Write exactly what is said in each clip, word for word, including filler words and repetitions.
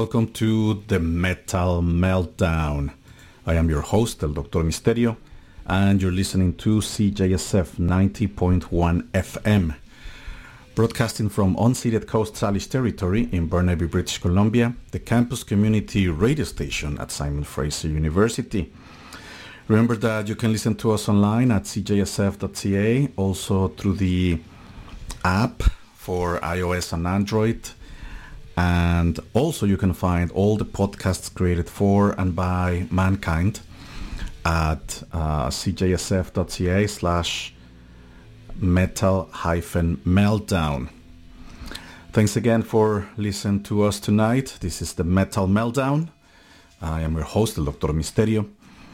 welcome to the Metal Meltdown. I am your host, El Doctor Misterio, and you're listening to C J S F ninety point one F M, broadcasting from unceded Coast Salish territory in Burnaby, British Columbia, the campus community radio station at Simon Fraser University. Remember that you can listen to us online at c j s f dot c a, also through the app for iOS and Android. And also you can find all the podcasts created for and by mankind at uh, c j s f dot c a slash metal hyphen meltdown. Thanks again for listening to us tonight. This is the Metal Meltdown. I am your host, El Doctor Misterio.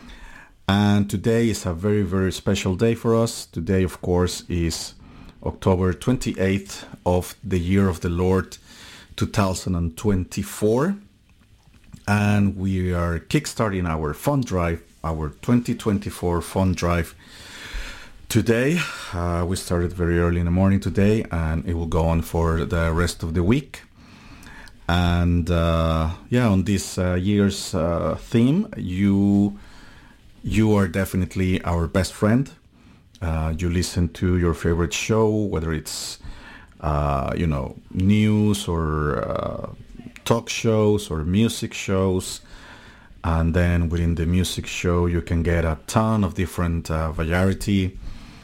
And today is a very, very special day for us. Today, of course, is October twenty-eighth of the year of the Lord two thousand twenty-four, and we are kickstarting our fund drive, our twenty twenty-four fund drive today. Uh, we started very early in the morning today, and it will go on for the rest of the week. And uh, yeah, on this uh, year's uh, theme, you you are definitely our best friend. Uh, you listen to your favorite show, whether it's Uh, you know, news or uh, talk shows or music shows. And then within the music show, you can get a ton of different uh, variety,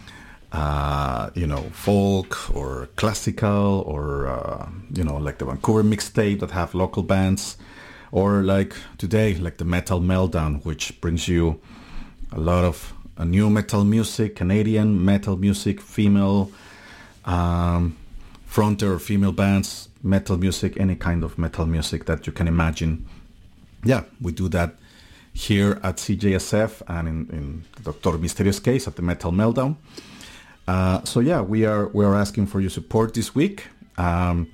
uh, you know, folk or classical or, uh, you know, like the Vancouver mixtape that have local bands, or like today, like the Metal Meltdown, which brings you a lot of uh, new metal music, Canadian metal music, female, um, fronter or female bands, metal music, any kind of metal music that you can imagine. Yeah, we do that here at C J S F and in, in Doctor Misterio's case at the Metal Meltdown. Uh, so yeah, we are we are asking for your support this week um,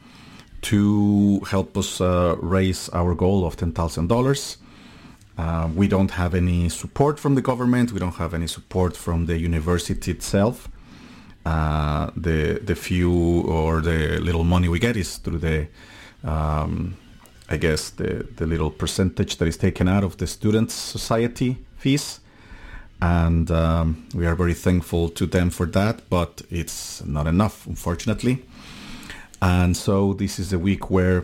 to help us uh, raise our goal of ten thousand dollars. Uh, we don't have any support from the government. We don't have any support from the university itself. Uh, the the few or the little money we get is through the, um, I guess, the, the little percentage that is taken out of the Students' Society fees. And um, we are very thankful to them for that, but it's not enough, unfortunately. And so this is a week where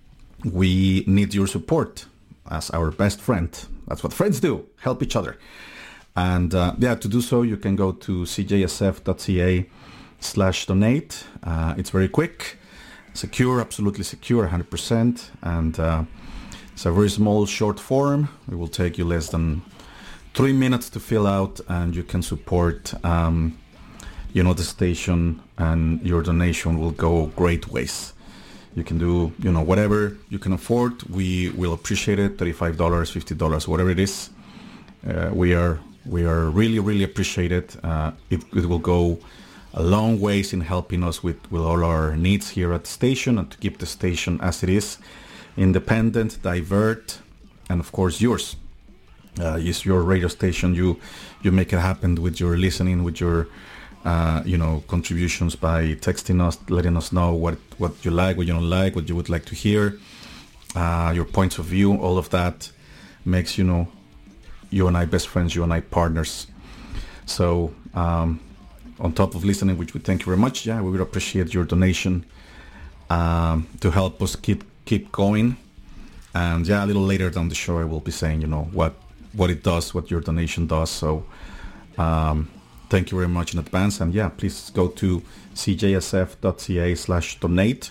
we need your support as our best friend. That's what friends do, help each other. And uh, yeah, to do so, you can go to c j s f dot c a slash donate. Uh, it's very quick, secure, absolutely secure, one hundred percent. And uh, it's a very small, short form. It will take you less than three minutes to fill out, and you can support, um, you know, the station, and your donation will go great ways. You can do, you know, whatever you can afford. We will appreciate it, thirty-five dollars, fifty dollars, whatever it is. Uh, we are We are really, really appreciated. Uh, it, it will go a long ways in helping us with, with all our needs here at the station and to keep the station as it is, independent, divert, and of course yours. Uh, it's your radio station. You you make it happen with your listening, with your uh, you know contributions by texting us, letting us know what what you like, what you don't like, what you would like to hear, uh, your points of view. All of that makes you know. You and I best friends, you and I partners. So um, on top of listening, which we thank you very much, yeah, we would appreciate your donation um, to help us keep keep going. And yeah, a little later down the show, I will be saying, you know, what, what it does, what your donation does. So um, thank you very much in advance. And yeah, please go to c j s f dot c a slash donate.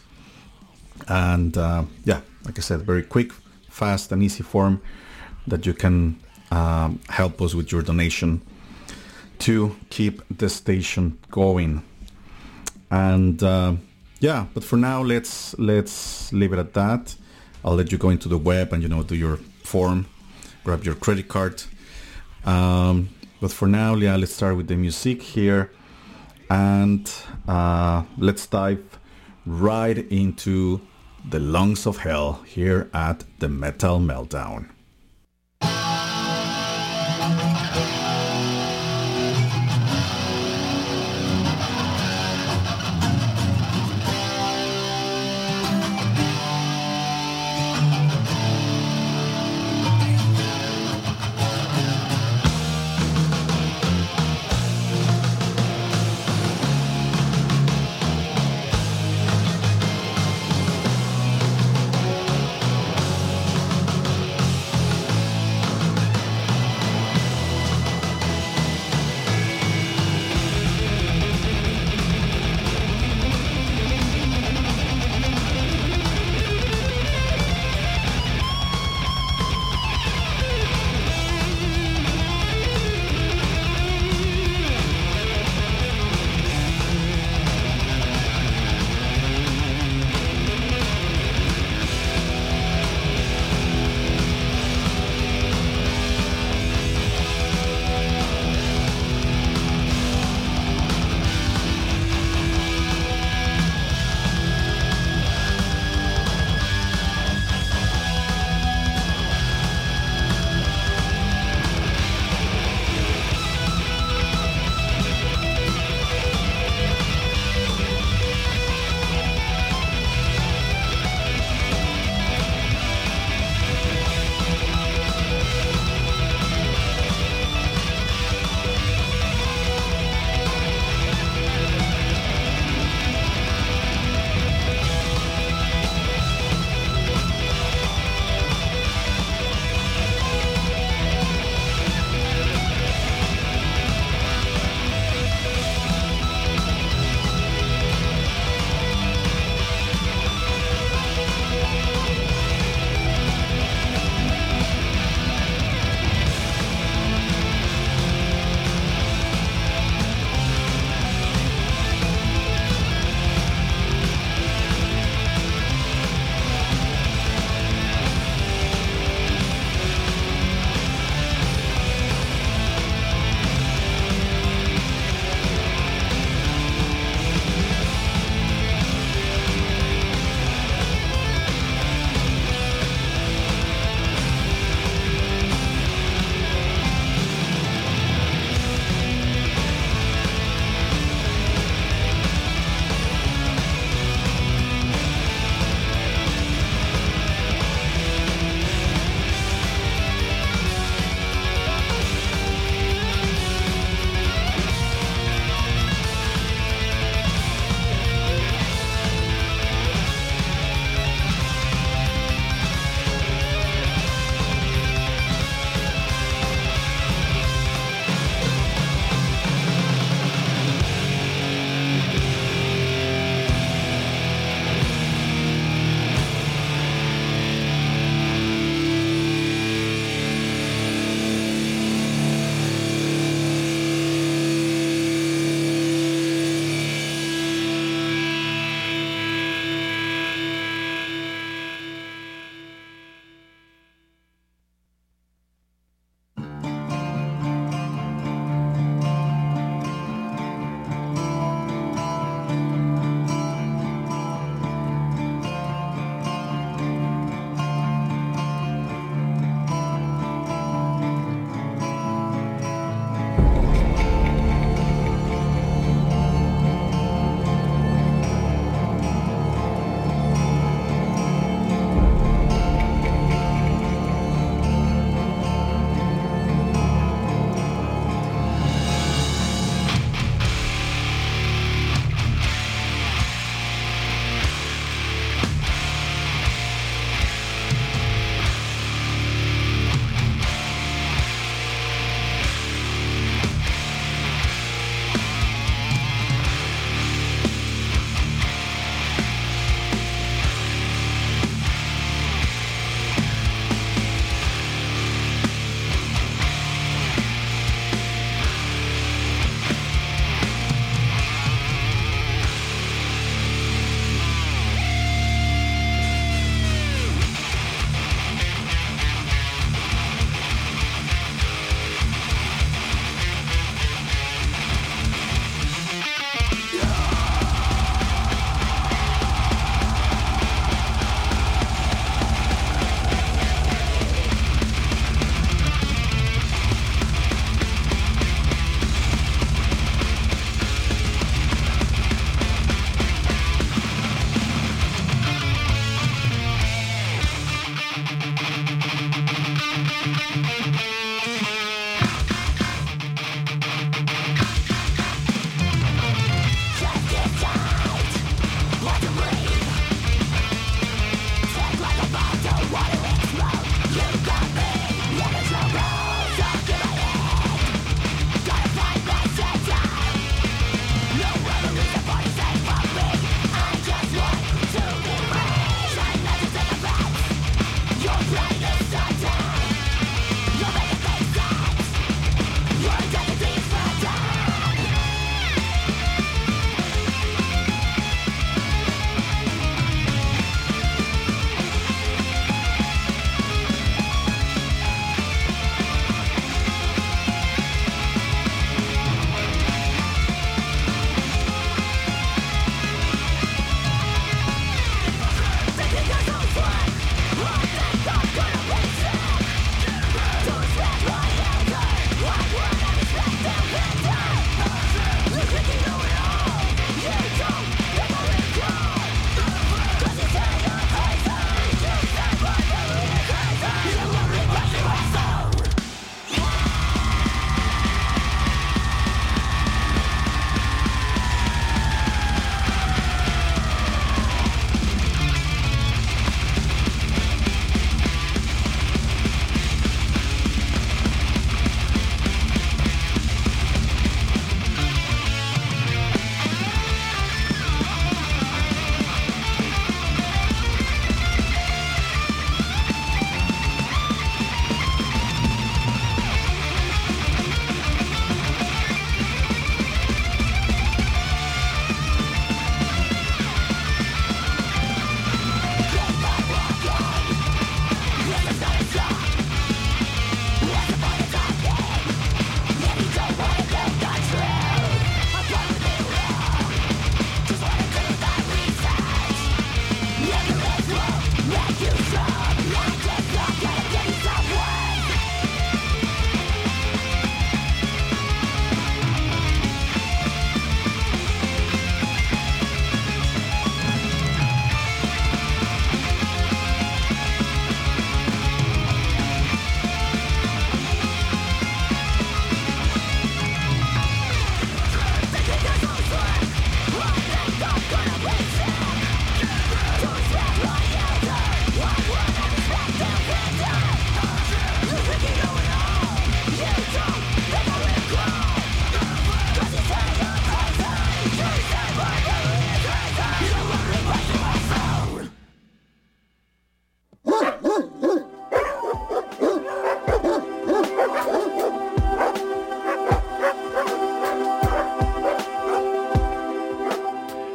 And uh, yeah, like I said, very quick, fast and easy form that you can Um, help us with your donation to keep the station going. And uh, yeah, but for now, let's let's leave it at that. I'll let you go into the web and you know do your form, grab your credit card. Um, but for now, yeah, let's start with the music here, and uh, let's dive right into the lungs of hell here at the Metal Meltdown.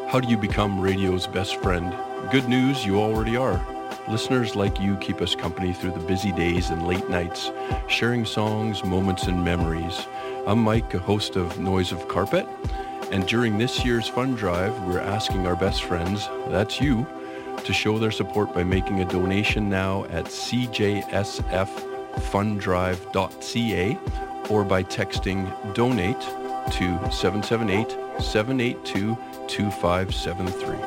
How do you become radio's best friend? Good news, you already are. Listeners like you keep us company through the busy days and late nights, sharing songs, moments, and memories. I'm Mike, a host of Noise of Carpet, and during this year's fund drive, we're asking our best friends, that's you, to show their support by making a donation now at c j s f fund drive dot c a or by texting donate to seven seven eight, seven eight two, two five seven three.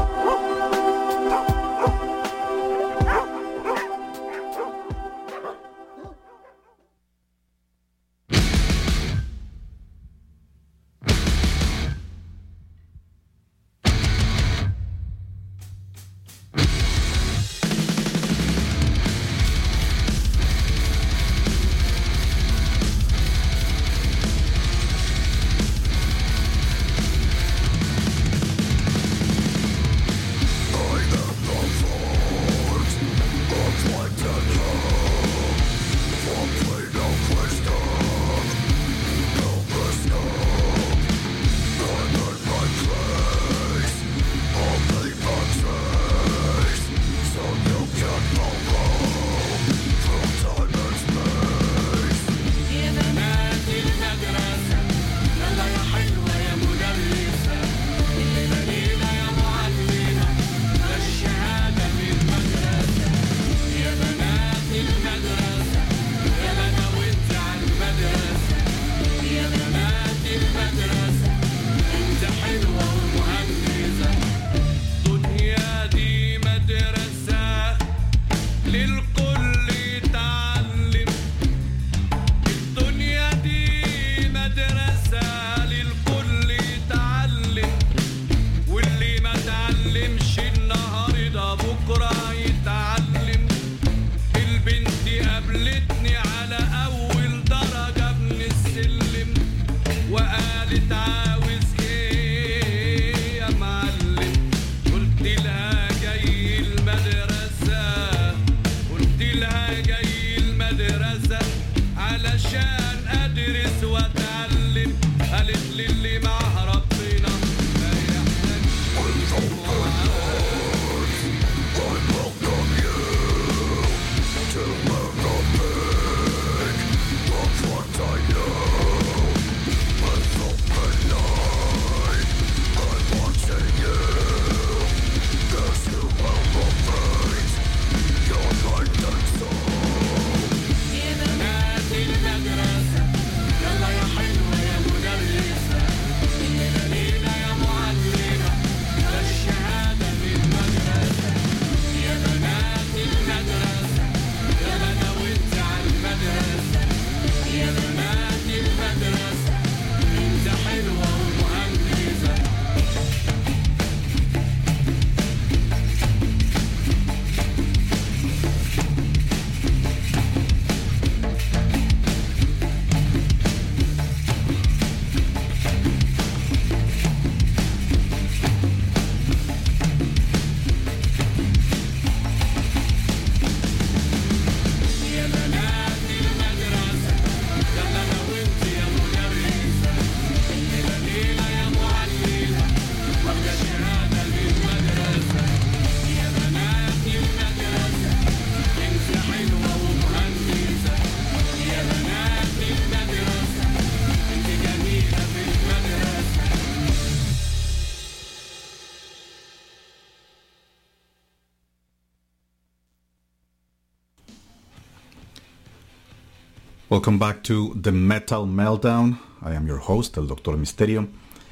Welcome back to the Metal Meltdown. I am your host, El Doctor Misterio,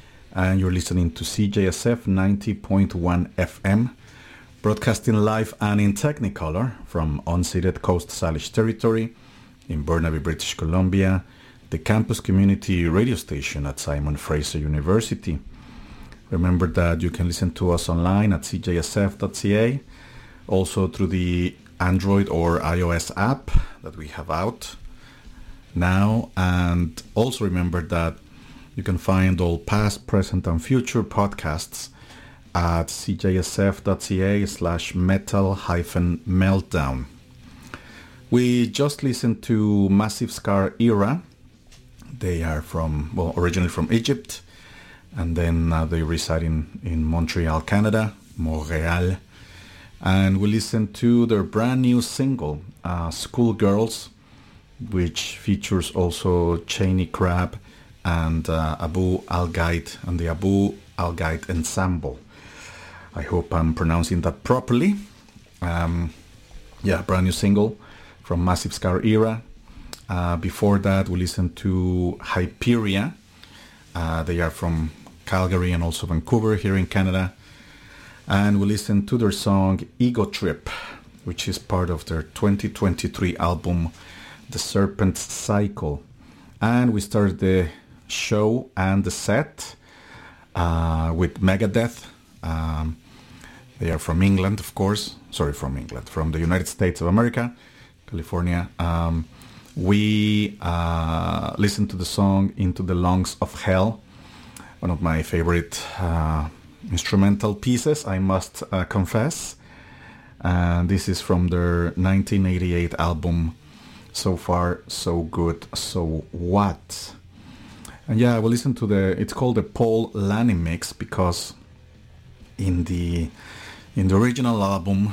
and you're listening to C J S F ninety point one F M, broadcasting live and in Technicolor from unceded Coast Salish territory in Burnaby, British Columbia, the campus community radio station at Simon Fraser University. Remember that you can listen to us online at c j s f dot c a, also through the Android or iOS app that we have out now, and also remember that you can find all past, present, and future podcasts at c j s f dot c a slash metal hyphen meltdown. We just listened to Massive Scar Era. They are from, well, originally from Egypt, and then uh, they reside in, in Montreal, Canada, Montreal. And we listened to their brand new single, uh, Schoolgirls, which features also Cheney Crab and uh, Abu Al-Ghaid and the Abu Al-Ghaid Ensemble. I hope I'm pronouncing that properly. Um, yeah, brand new single from Massive Scar era. Uh, before that, we listened to Hyperia. Uh, they are from Calgary and also Vancouver here in Canada. And we listened to their song Ego Trip, which is part of their twenty twenty-three album, The Serpent Cycle. And we started the show and the set uh, with Megadeth. Um, they are from England, of course. Sorry, from England, from the United States of America, California. Um, we uh, listened to the song Into the Lungs of Hell, one of my favorite uh, instrumental pieces, I must uh, confess. And this is from their nineteen eighty-eight album, So Far, So Good, So What? And yeah, I will listen to the, it's called the Paul Lani mix, because in the in the original album,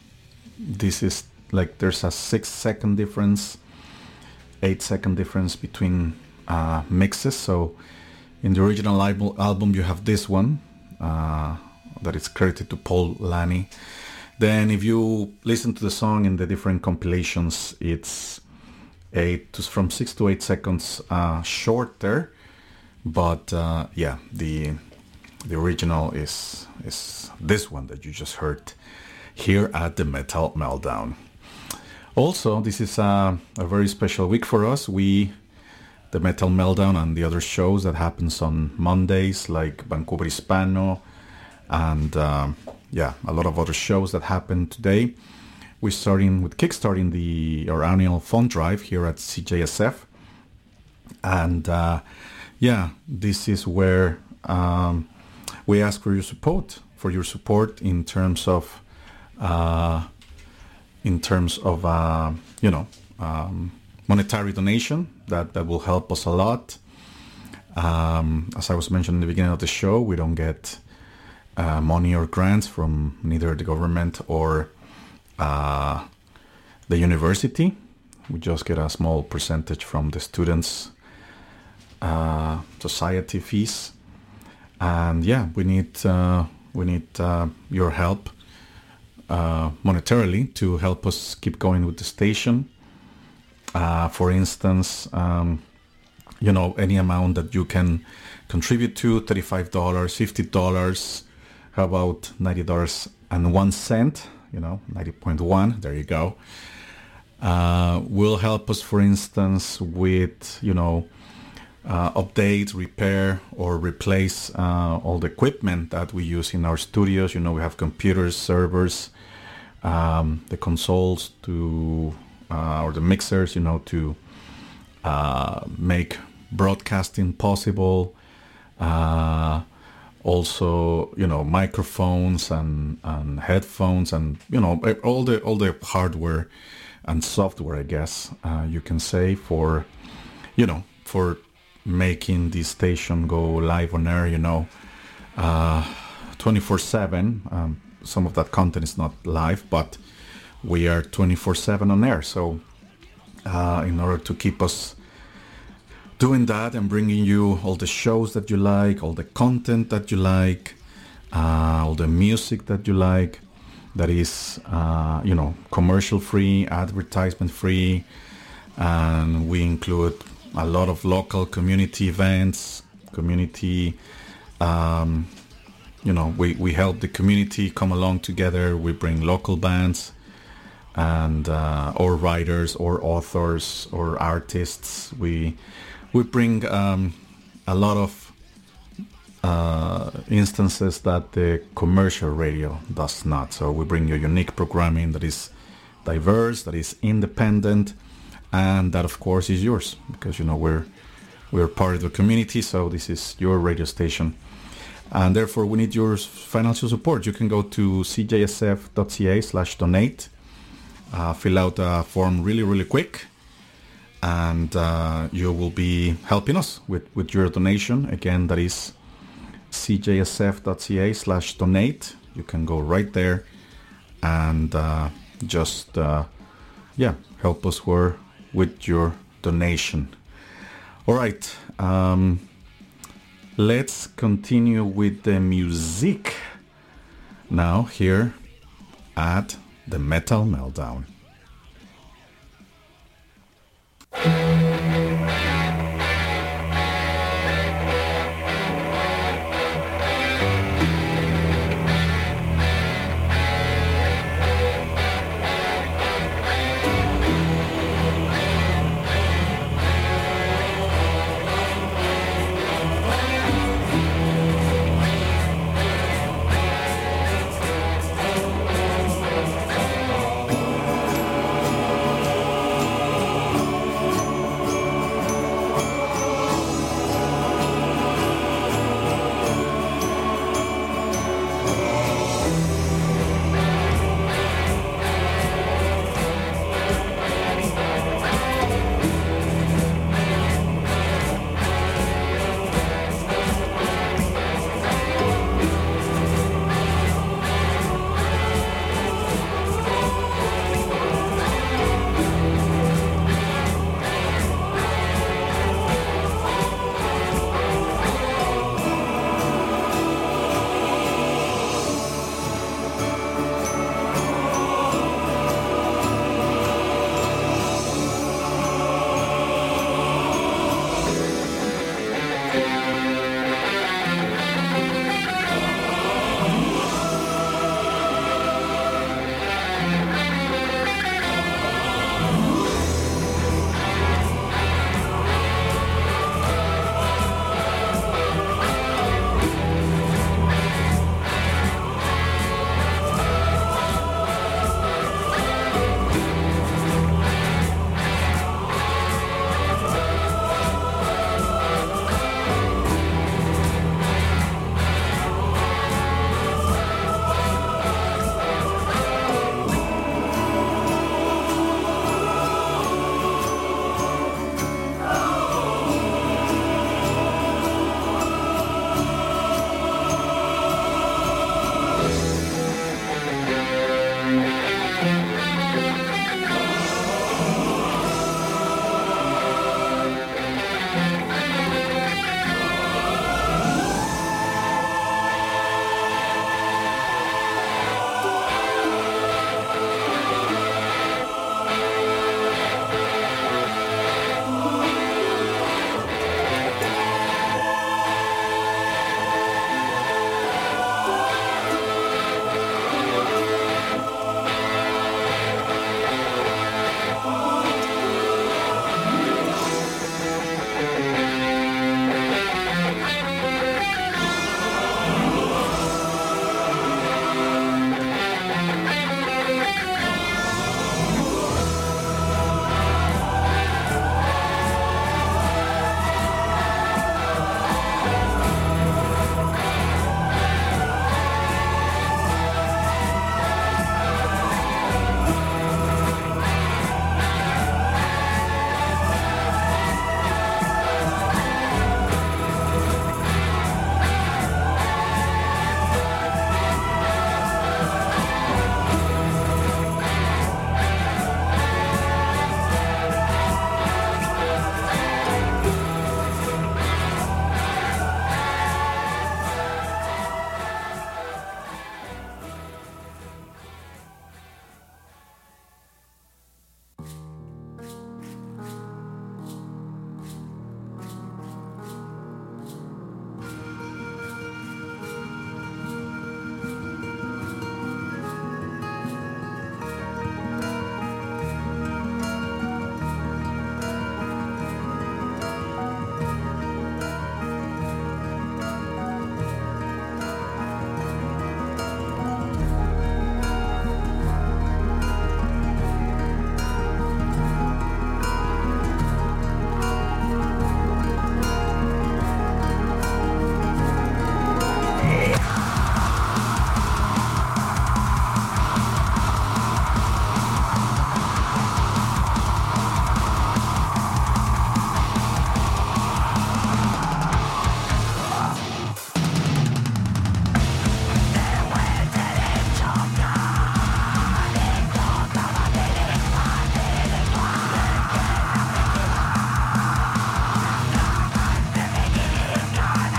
this is like, there's a six second difference, eight second difference between uh, mixes. So in the original album, album you have this one, uh, that is credited to Paul Lani. Then if you listen to the song in the different compilations, it's eight to, from six to eight seconds uh, shorter. But uh, yeah, the the original is is this one that you just heard here at the Metal Meltdown. Also, this is a, a very special week for us. We, the Metal Meltdown and the other shows that happens on Mondays, like Vancouver Hispano, and um, yeah, a lot of other shows that happen today. We're starting with kickstarting the our annual fund drive here at C J S F, and uh, yeah, this is where um, we ask for your support, for your support in terms of, uh, in terms of uh, you know, um, monetary donation. That that will help us a lot. Um, as I was mentioning in the beginning of the show, we don't get uh, money or grants from neither the government or uh, the university. We just get a small percentage from the students' uh, society fees, and yeah, we need uh, we need uh, your help uh, monetarily to help us keep going with the station. Uh, for instance, um, you know, any amount that you can contribute to, thirty-five dollars, fifty dollars, how about ninety dollars and one cent, you know, ninety point one, there you go, uh, will help us, for instance, with, you know, uh, update, repair, or replace uh, all the equipment that we use in our studios. You know, we have computers, servers, um, the consoles to... Uh, or the mixers, you know, to uh, make broadcasting possible. Uh, also, you know, microphones and, and headphones, and you know, all the all the hardware and software, I guess uh, you can say, for you know, for making this station go live on air. You know, uh, twenty-four seven. Um, some of that content is not live, but we are twenty-four seven on air, so uh, in order to keep us doing that and bringing you all the shows that you like, all the content that you like, uh, all the music that you like, that is, uh, you know, commercial free, advertisement free, and we include a lot of local community events, community, um, you know, we, we help the community come along together. We bring local bands, and uh, or writers or authors or artists. We we bring um, a lot of uh, instances that the commercial radio does not. So we bring you unique programming that is diverse, that is independent, and that of course is yours, because you know we're we're part of the community. So this is your radio station, and therefore we need your financial support. You can go to c j s f dot c a slash donate. Uh, fill out a form really, really quick, and uh, you will be helping us with, with your donation. Again, that is c j s f dot c a slash donate. You can go right there and uh, just, uh, yeah, help us where, with your donation. All right, um, let's continue with the music now here at the Metal Meltdown.